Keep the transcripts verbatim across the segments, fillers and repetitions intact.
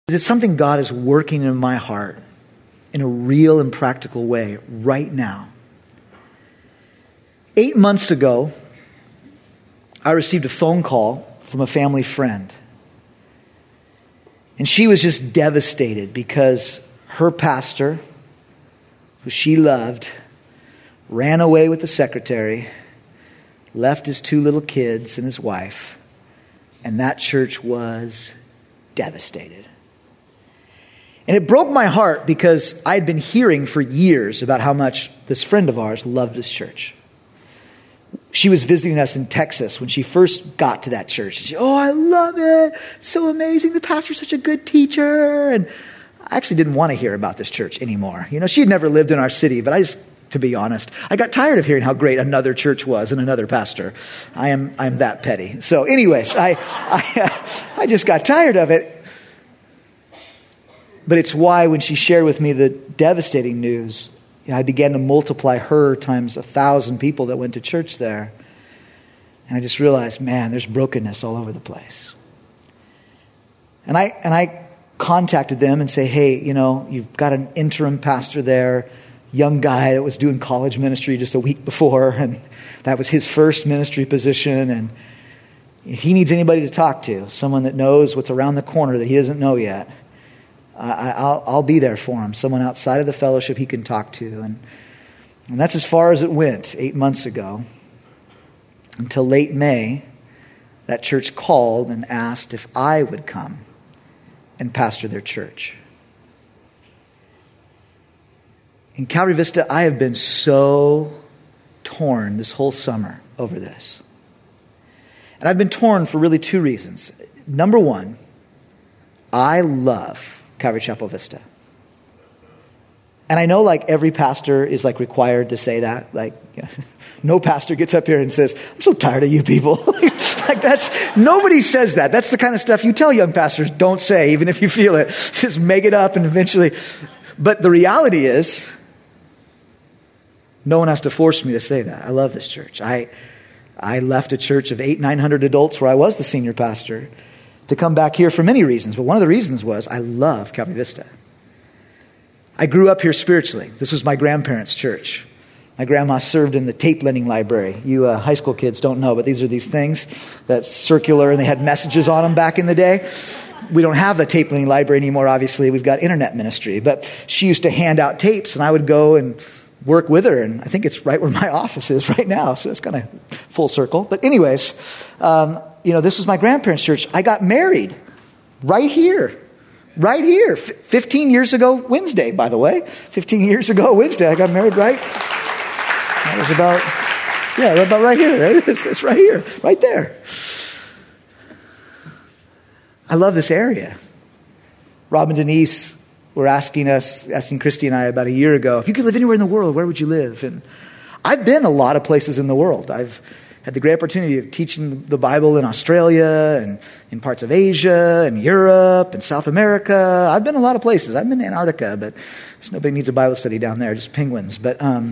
It's something God is working in my heart in a real and practical way right now. Eight months ago, I received a phone call from a family friend. And she was just devastated because her pastor, who she loved, ran away with the secretary, left his two little kids and his wife, and that church was devastated. And it broke my heart because I'd been hearing for years about how much this friend of ours loved this church. She was visiting us in Texas when she first got to that church. She said, oh, I love it. It's so amazing. The pastor's such a good teacher. And I actually didn't want to hear about this church anymore. You know, she had never lived in our city, but I just, to be honest, I got tired of hearing how great another church was and another pastor. I am I'm that petty. So anyways, I I, I just got tired of it. But it's why when she shared with me the devastating news, you know, I began to multiply her times a thousand people that went to church there. And I just realized, man, there's brokenness all over the place. And I and I contacted them and say, hey, you know, you've got an interim pastor there, young guy that was doing college ministry just a week before, and that was his first ministry position. And if he needs anybody to talk to, someone that knows what's around the corner that he doesn't know yet, I, I'll, I'll be there for him. Someone outside of the fellowship he can talk to. And, and that's as far as it went eight months ago. Until late May, that church called and asked if I would come and pastor their church. In Calvary Vista, I have been so torn this whole summer over this. And I've been torn for really two reasons. Number one, I love Calvary Chapel Vista. And I know like every pastor is like required to say that. Like, you know, no pastor gets up here and says, I'm so tired of you people. Like that's, nobody says that. That's the kind of stuff you tell young pastors don't say, even if you feel it. Just make it up and eventually. But the reality is, no one has to force me to say that. I love this church. I I left a church of eight, nine hundred adults where I was the senior pastor to come back here for many reasons. But one of the reasons was I love Calvary Vista. I grew up here spiritually. This was my grandparents' church. My grandma served in the tape lending library. You uh, high school kids don't know, but these are these things that's circular and they had messages on them back in the day. We don't have a tape lending library anymore, obviously. We've got internet ministry. But she used to hand out tapes and I would go and work with her. And I think it's right where my office is right now. So it's kind of full circle. But anyways, um, you know, this was my grandparents' church. I got married right here. Right here. F- fifteen years ago Wednesday, by the way. fifteen years ago Wednesday, I got married right. That was about, yeah, about right here. There it is. It's right here. Right there. I love this area. Rob and Denise were asking us, asking Christy and I about a year ago, if you could live anywhere in the world, where would you live? And I've been a lot of places in the world. I've had the great opportunity of teaching the Bible in Australia and in parts of Asia and Europe and South America. I've been a lot of places. I've been to Antarctica, but there's nobody needs a Bible study down there, just penguins. But um,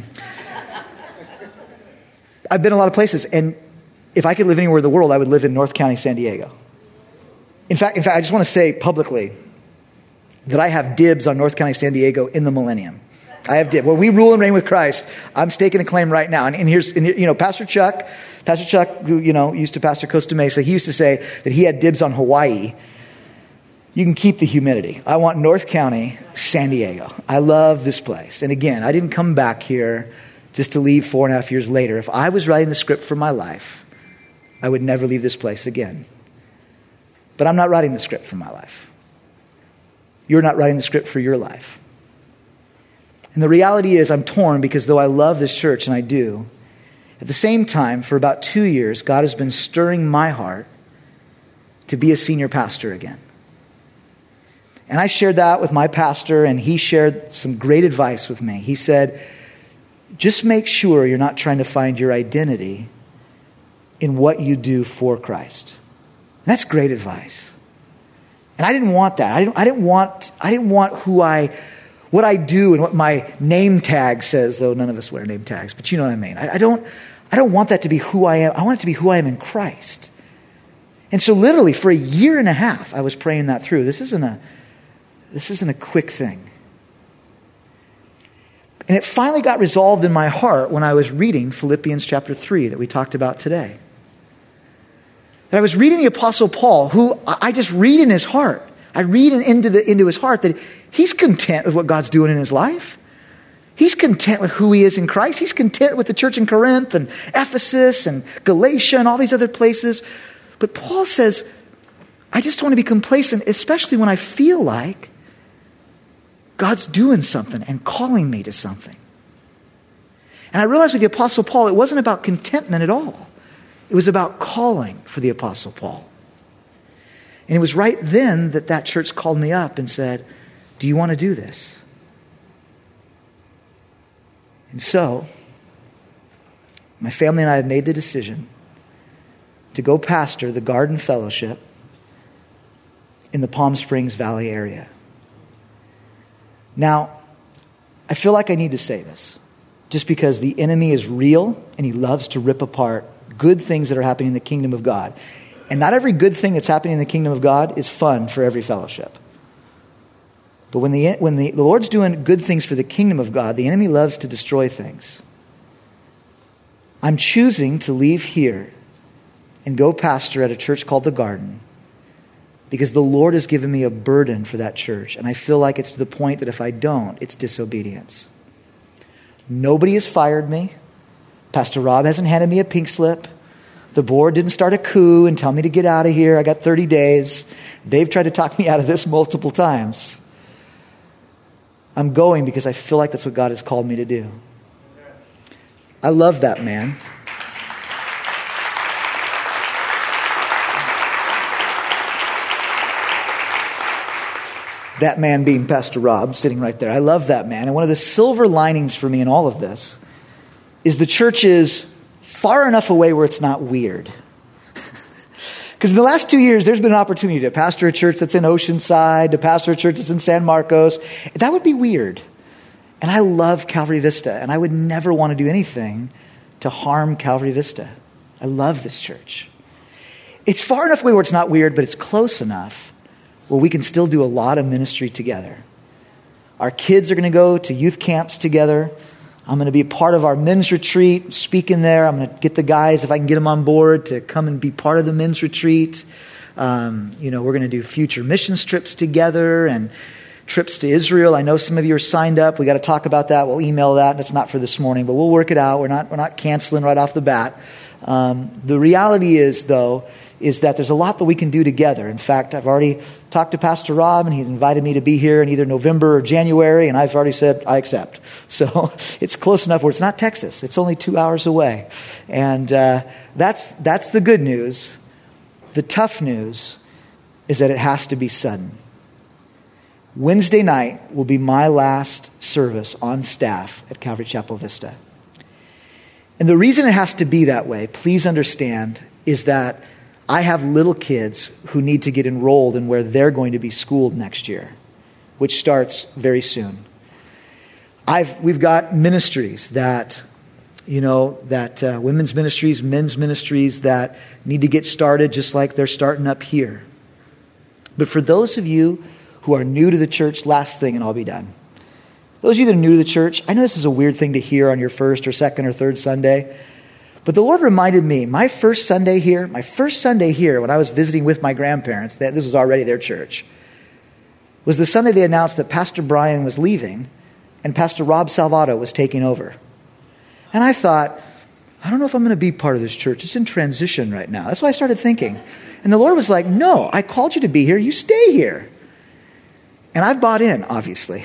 I've been a lot of places. And if I could live anywhere in the world, I would live in North County, San Diego. In fact, in fact, I just want to say publicly that I have dibs on North County, San Diego in the millennium. I have dibs. When we rule and reign with Christ, I'm staking a claim right now. And, and here's, and, you know, Pastor Chuck, Pastor Chuck, who, you know, used to pastor Costa Mesa, he used to say that he had dibs on Hawaii. You can keep the humidity. I want North County, San Diego. I love this place. And again, I didn't come back here just to leave four and a half years later. If I was writing the script for my life, I would never leave this place again. But I'm not writing the script for my life. You're not writing the script for your life. And the reality is I'm torn because though I love this church, and I do, at the same time, for about two years, God has been stirring my heart to be a senior pastor again. And I shared that with my pastor, and he shared some great advice with me. He said, just make sure you're not trying to find your identity in what you do for Christ. And that's great advice. And I didn't want that. I didn't, I didn't want, I didn't want who I, what I do and what my name tag says, though none of us wear name tags, but you know what I mean. I, I don't, I don't want that to be who I am. I want it to be who I am in Christ. And so literally for a year and a half, I was praying that through. This isn't a, This isn't a quick thing. And it finally got resolved in my heart when I was reading Philippians chapter three that we talked about today. That I was reading the Apostle Paul, who I just read in his heart. I read into, the, into his heart that he's content with what God's doing in his life. He's content with who he is in Christ. He's content with the church in Corinth and Ephesus and Galatia and all these other places. But Paul says, I just don't want to be complacent, especially when I feel like God's doing something and calling me to something. And I realized with the Apostle Paul, it wasn't about contentment at all. It was about calling for the Apostle Paul. And it was right then that that church called me up and said, do you want to do this? And so, my family and I have made the decision to go pastor the Garden Fellowship in the Palm Springs Valley area. Now, I feel like I need to say this, just because the enemy is real and he loves to rip apart good things that are happening in the kingdom of God. And not every good thing that's happening in the kingdom of God is fun for every fellowship. But when the when the, the Lord's doing good things for the kingdom of God, the enemy loves to destroy things. I'm choosing to leave here and go pastor at a church called The Garden because the Lord has given me a burden for that church. And I feel like it's to the point that if I don't, it's disobedience. Nobody has fired me. Pastor Rob hasn't handed me a pink slip. The board didn't start a coup and tell me to get out of here. I got thirty days. They've tried to talk me out of this multiple times. I'm going because I feel like that's what God has called me to do. I love that man. That man being Pastor Rob, sitting right there. I love that man. And one of the silver linings for me in all of this is the church is far enough away where it's not weird. Because in the last two years, there's been an opportunity to pastor a church that's in Oceanside, to pastor a church that's in San Marcos. That would be weird. And I love Calvary Vista, and I would never want to do anything to harm Calvary Vista. I love this church. It's far enough away where it's not weird, but it's close enough where we can still do a lot of ministry together. Our kids are going to go to youth camps together. I'm going to be a part of our men's retreat, speaking there. I'm going to get the guys, if I can get them on board, to come and be part of the men's retreat. Um, you know, we're going to do future missions trips together and trips to Israel. I know some of you are signed up. We got to talk about that. We'll email that. That's not for this morning, but we'll work it out. We're not we're not canceling right off the bat. Um, the reality is, though, is that there's a lot that we can do together. In fact, I've already talked to Pastor Rob, and he's invited me to be here in either November or January, and I've already said I accept. So it's close enough where it's not Texas. It's only two hours away. And uh, that's that's the good news. The tough news is that it has to be sudden. Wednesday night will be my last service on staff at Calvary Chapel Vista. And the reason it has to be that way, please understand, is that I have little kids who need to get enrolled in where they're going to be schooled next year, which starts very soon. I've we've got ministries that, you know, that uh, women's ministries, men's ministries that need to get started just like they're starting up here. But for those of you who are new to the church, last thing and I'll be done. Those of you that are new to the church, I know this is a weird thing to hear on your first or second or third Sunday, but the Lord reminded me, my first Sunday here, my first Sunday here when I was visiting with my grandparents, that this was already their church, was the Sunday they announced that Pastor Brian was leaving and Pastor Rob Salvato was taking over. And I thought, I don't know if I'm going to be part of this church. It's in transition right now. That's what I started thinking. And the Lord was like, no, I called you to be here. You stay here. And I've bought in, obviously.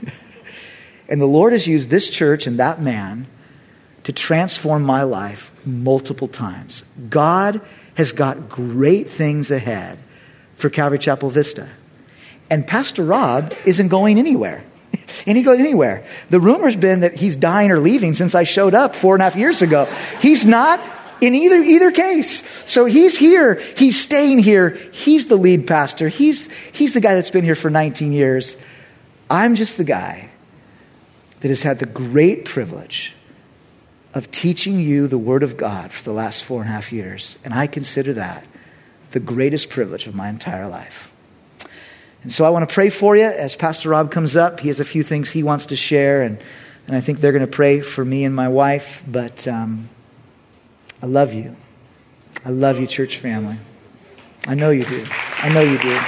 And the Lord has used this church and that man to transform my life multiple times. God has got great things ahead for Calvary Chapel Vista. And Pastor Rob isn't going anywhere. And he goes anywhere. The rumor's been that he's dying or leaving since I showed up four and a half years ago. He's not in either either case. So he's here. He's staying here. He's the lead pastor. He's he's the guy that's been here for nineteen years. I'm just the guy that has had the great privilege of teaching you the Word of God for the last four and a half years. And I consider that the greatest privilege of my entire life. And so I want to pray for you as Pastor Rob comes up. He has a few things he wants to share, and, and I think they're going to pray for me and my wife. But um, I love you. I love you, church family. I know you do. I know you do.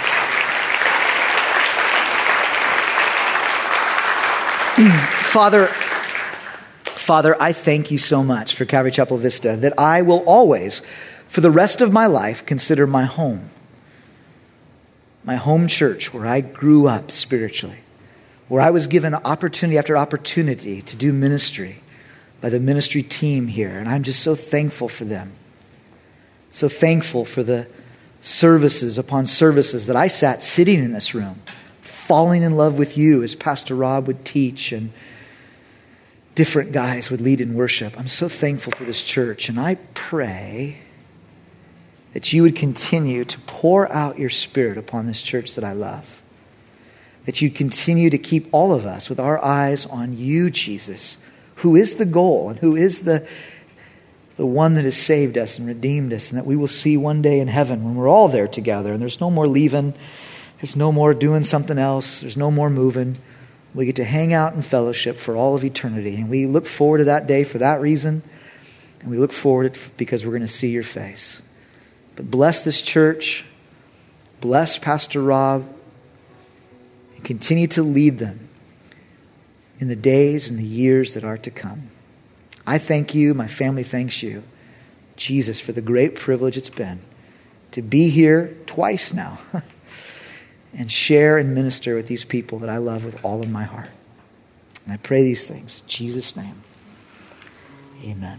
Father, Father, I thank you so much for Calvary Chapel Vista that I will always, for the rest of my life, consider my home. My home church where I grew up spiritually, where I was given opportunity after opportunity to do ministry by the ministry team here. And I'm just so thankful for them. So thankful for the services upon services that I sat sitting in this room, falling in love with you as Pastor Rob would teach and different guys would lead in worship. I'm so thankful for this church. And I pray that you would continue to pour out your Spirit upon this church that I love. That you continue to keep all of us with our eyes on you, Jesus, who is the goal and who is the, the one that has saved us and redeemed us, and that we will see one day in heaven when we're all there together and there's no more leaving, there's no more doing something else, there's no more moving. We get to hang out in fellowship for all of eternity, and we look forward to that day for that reason, and we look forward to it because we're going to see your face. But bless this church, bless Pastor Rob, and continue to lead them in the days and the years that are to come. I thank you, my family thanks you, Jesus, for the great privilege it's been to be here twice now and share and minister with these people that I love with all of my heart. And I pray these things in Jesus' name. Amen.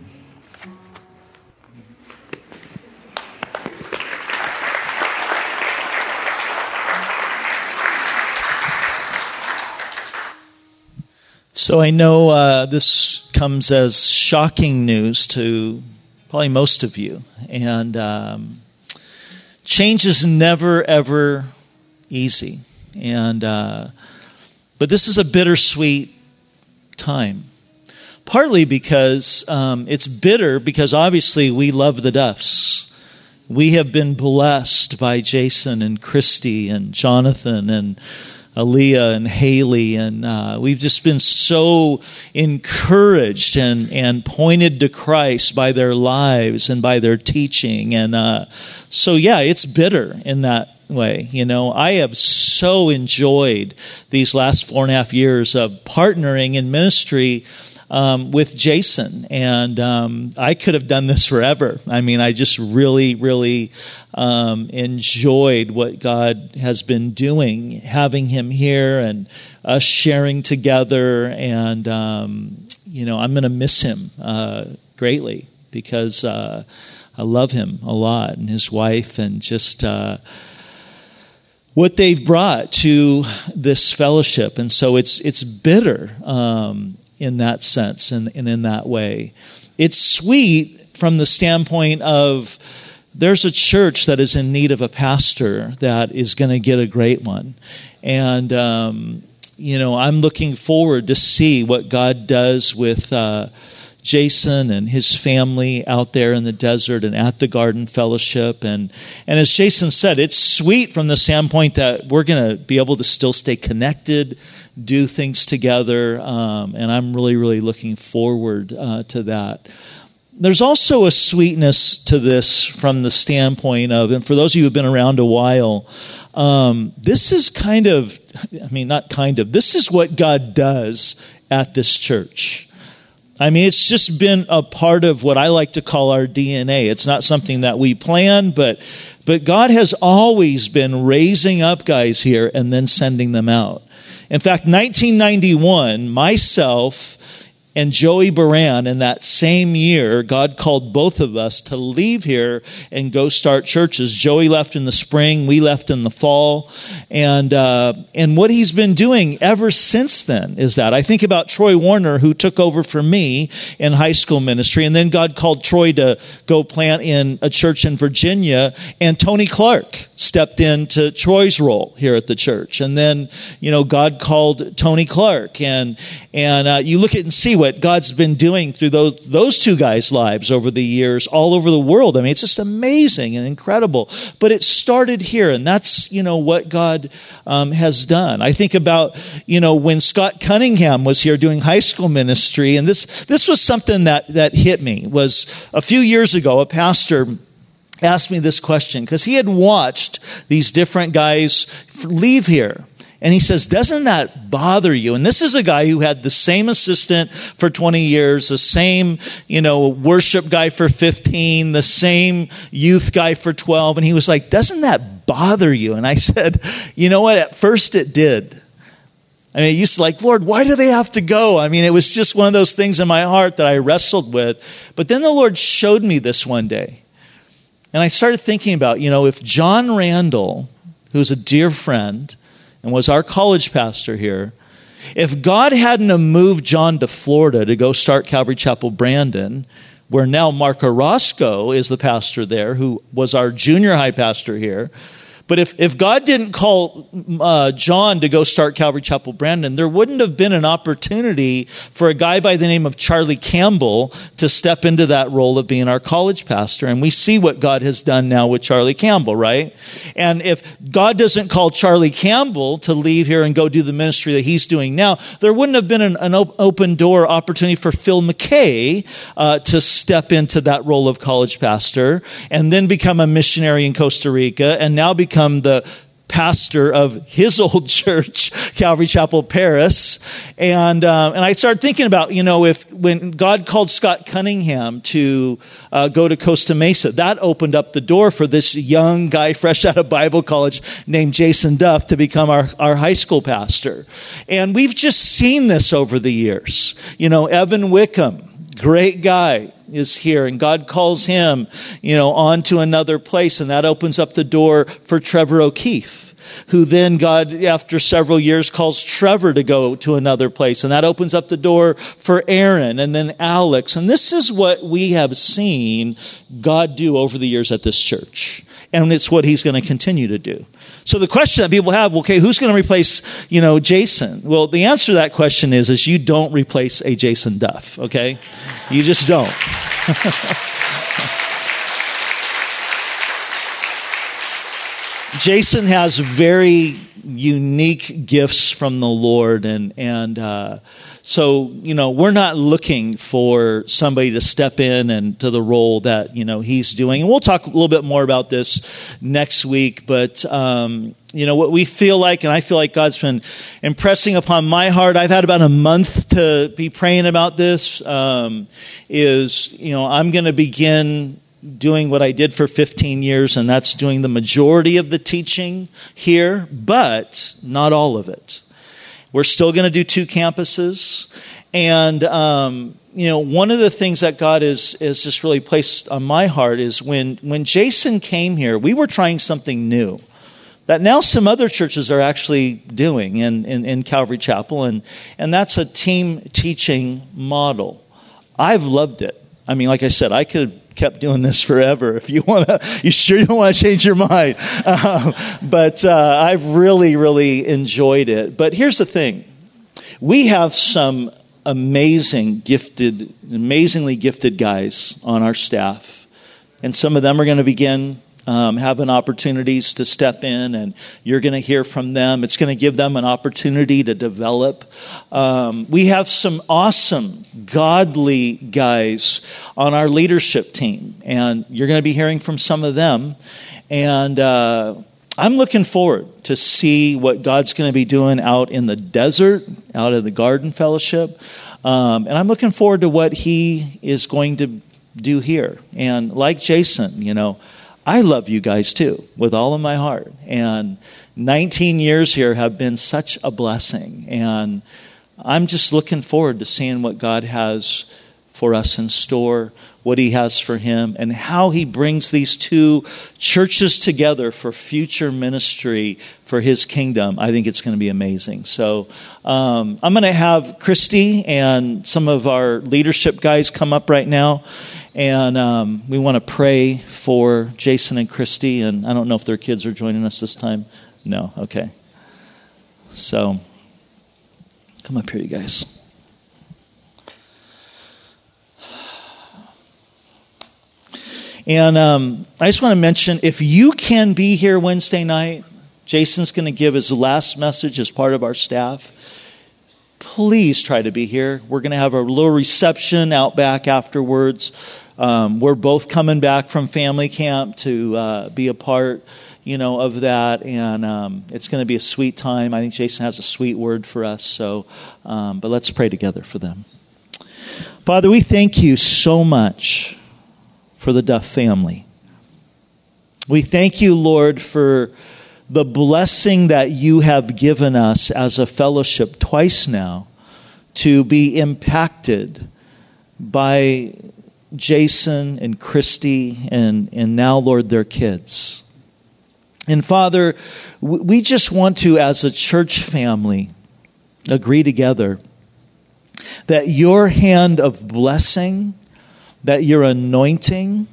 So I know uh, this comes as shocking news to probably most of you. And um, change is never, ever easy. And uh, but this is a bittersweet time. Partly because um, it's bitter because obviously we love the Duffs. We have been blessed by Jason and Christy and Jonathan and Aaliyah and Haley, and uh, we've just been so encouraged and, and pointed to Christ by their lives and by their teaching. And uh, so, yeah, it's bitter in that way. You know, I have so enjoyed these last four and a half years of partnering in ministry Um, with Jason, and um, I could have done this forever. I mean, I just really, really um, enjoyed what God has been doing, having him here and us sharing together. And um, you know, I'm going to miss him uh, greatly because uh, I love him a lot, and his wife, and just uh, what they've brought to this fellowship. And so it's it's bitter. Um, in that sense and, and in that way. It's sweet from the standpoint of there's a church that is in need of a pastor that is going to get a great one. And, um, you know, I'm looking forward to see what God does with uh, Jason and his family out there in the desert and at the Garden Fellowship. And, and as Jason said, it's sweet from the standpoint that we're going to be able to still stay connected, do things together, um, and I'm really, really looking forward uh, to that. There's also a sweetness to this from the standpoint of, and for those of you who have been around a while, um, this is kind of, I mean, not kind of, this is what God does at this church. I mean, it's just been a part of what I like to call our D N A. It's not something that we plan, but but God has always been raising up guys here and then sending them out. In fact, nineteen ninety-one, myself and Joey Baran, in that same year, God called both of us to leave here and go start churches. Joey left in the spring, we left in the fall. And uh, and what he's been doing ever since then is that. I think about Troy Warner, who took over for me in high school ministry, and then God called Troy to go plant in a church in Virginia, and Tony Clark stepped into Troy's role here at the church. And then, you know, God called Tony Clark, and, and uh, you look at it and see what what God's been doing through those those two guys' lives over the years, all over the world. I mean, it's just amazing and incredible. But it started here, and that's, you know, what God um, has done. I think about, you know, when Scott Cunningham was here doing high school ministry, and this this was something that that hit me. Was a few years ago, a pastor asked me this question because he had watched these different guys leave here. And he says, doesn't that bother you? And this is a guy who had the same assistant for twenty years, the same, you know, worship guy for fifteen, the same youth guy for twelve. And he was like, doesn't that bother you? And I said, you know what? At first it did. I mean, I used to like, Lord, why do they have to go? I mean, it was just one of those things in my heart that I wrestled with. But then the Lord showed me this one day. And I started thinking about, you know, if John Randall, who's a dear friend and was our college pastor here, if God hadn't have moved John to Florida to go start Calvary Chapel Brandon, where now Mark Orozco is the pastor there, who was our junior high pastor here, but if, if God didn't call uh, John to go start Calvary Chapel Brandon, there wouldn't have been an opportunity for a guy by the name of Charlie Campbell to step into that role of being our college pastor. And we see what God has done now with Charlie Campbell, right? And if God doesn't call Charlie Campbell to leave here and go do the ministry that he's doing now, there wouldn't have been an, an op- open door opportunity for Phil McKay uh, to step into that role of college pastor and then become a missionary in Costa Rica and now become become the pastor of his old church, Calvary Chapel Paris. And uh, and I started thinking about, you know, if when God called Scott Cunningham to uh, go to Costa Mesa, that opened up the door for this young guy fresh out of Bible college named Jason Duff to become our, our high school pastor. And we've just seen this over the years. You know, Evan Wickham, great guy, is here, and God calls him, you know, on to another place, and that opens up the door for Trevor O'Keefe, who then God, after several years, calls Trevor to go to another place, and that opens up the door for Aaron, and then Alex. And this is what we have seen God do over the years at this church, and it's what he's going to continue to do. So the question that people have, okay, who's going to replace, you know, Jason? Well, the answer to that question is, is you don't replace a Jason Duff, okay? You just don't. Jason has very unique gifts from the Lord, and and uh, so, you know, we're not looking for somebody to step in and to the role that, you know, he's doing. And we'll talk a little bit more about this next week, but um, you know, what we feel like, and I feel like God's been impressing upon my heart, I've had about a month to be praying about this, um, is, you know, I'm going to begin doing what I did for fifteen years, and that's doing the majority of the teaching here, but not all of it. We're still going to do two campuses, and um, you know, one of the things that God has is just really placed on my heart is when when Jason came here, we were trying something new that now some other churches are actually doing in, in, in Calvary Chapel, and and that's a team teaching model. I've loved it. I mean, like I said, I could have kept doing this forever. If you want to, you sure you don't want to change your mind. Uh, but uh, I've really, really enjoyed it. But here's the thing. We have some amazing, gifted, amazingly gifted guys on our staff. And some of them are going to begin Um, having opportunities to step in, and you're going to hear from them. It's going to give them an opportunity to develop. Um, we have some awesome, godly guys on our leadership team, and you're going to be hearing from some of them. And uh, I'm looking forward to see what God's going to be doing out in the desert, out of the Garden Fellowship. Um, and I'm looking forward to what he is going to do here. And like Jason, you know, I love you guys too, with all of my heart. And nineteen years here have been such a blessing. And I'm just looking forward to seeing what God has for us in store, what he has for him, and how he brings these two churches together for future ministry for his kingdom. I think it's going to be amazing. So um, I'm going to have Christy and some of our leadership guys come up right now. And um, we want to pray for Jason and Christy. And I don't know if their kids are joining us this time. No? Okay. So come up here, you guys. And um, I just want to mention, if you can be here Wednesday night, Jason's going to give his last message as part of our staff. Please try to be here. We're going to have a little reception out back afterwards. Um, we're both coming back from family camp to uh, be a part, you know, of that, and um, it's going to be a sweet time. I think Jason has a sweet word for us. So, um, but let's pray together for them. Father, we thank you so much for the Duff family. We thank you, Lord, for the blessing that you have given us as a fellowship twice now to be impacted by Jason and Christy and, and now, Lord, their kids. And Father, we just want to, as a church family, agree together that your hand of blessing, that your anointing,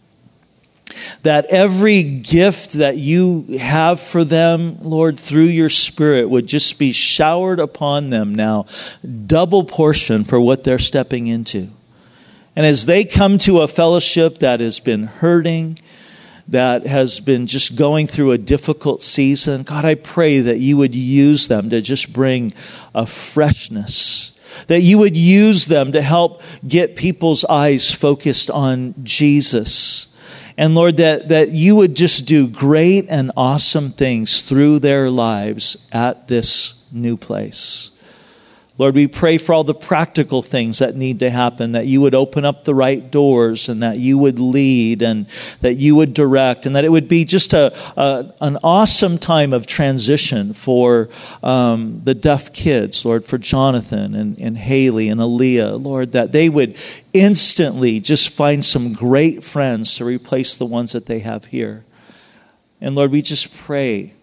that every gift that you have for them, Lord, through your Spirit would just be showered upon them now, double portion for what they're stepping into. And as they come to a fellowship that has been hurting, that has been just going through a difficult season, God, I pray that you would use them to just bring a freshness, that you would use them to help get people's eyes focused on Jesus. And Lord, that, that you would just do great and awesome things through their lives at this new place. Lord, we pray for all the practical things that need to happen, that you would open up the right doors and that you would lead and that you would direct, and that it would be just a, a an awesome time of transition for um, the Duff kids, Lord, for Jonathan and, and Haley and Aaliyah, Lord, that they would instantly just find some great friends to replace the ones that they have here. And Lord, we just pray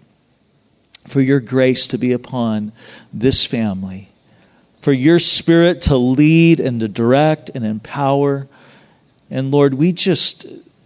for your grace to be upon this family, for your Spirit to lead and to direct and empower. And Lord, we just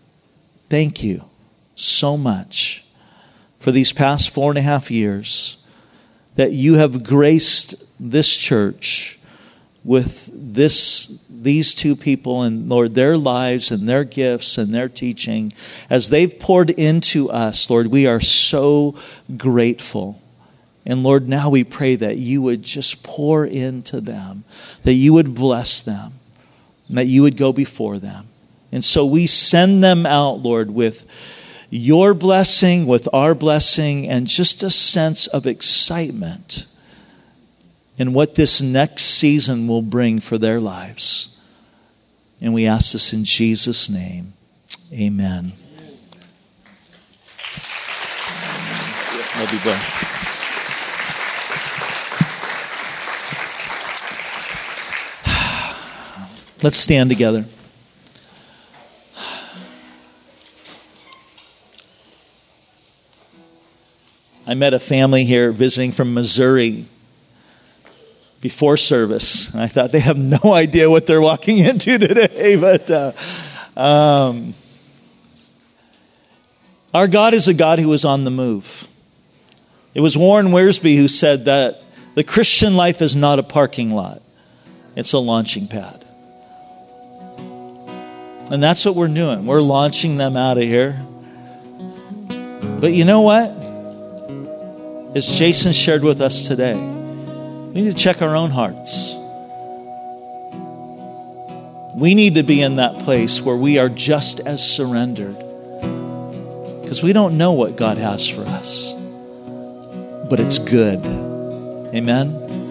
thank you so much for these past four and a half years that you have graced this church with this, these two people, and Lord, their lives and their gifts and their teaching. As they've poured into us, Lord, we are so grateful. And Lord, now we pray that you would just pour into them, that you would bless them, and that you would go before them. And so we send them out, Lord, with your blessing, with our blessing, and just a sense of excitement in what this next season will bring for their lives. And we ask this in Jesus' name. Amen. Love you, bro. Let's stand together. I met a family here visiting from Missouri before service. And I thought they have no idea what they're walking into today. But uh, um, our God is a God who is on the move. It was Warren Wiersbe who said that the Christian life is not a parking lot. It's a launching pad. And that's what we're doing. We're launching them out of here. But you know what? As Jason shared with us today, we need to check our own hearts. We need to be in that place where we are just as surrendered. Because we don't know what God has for us. But it's good. Amen?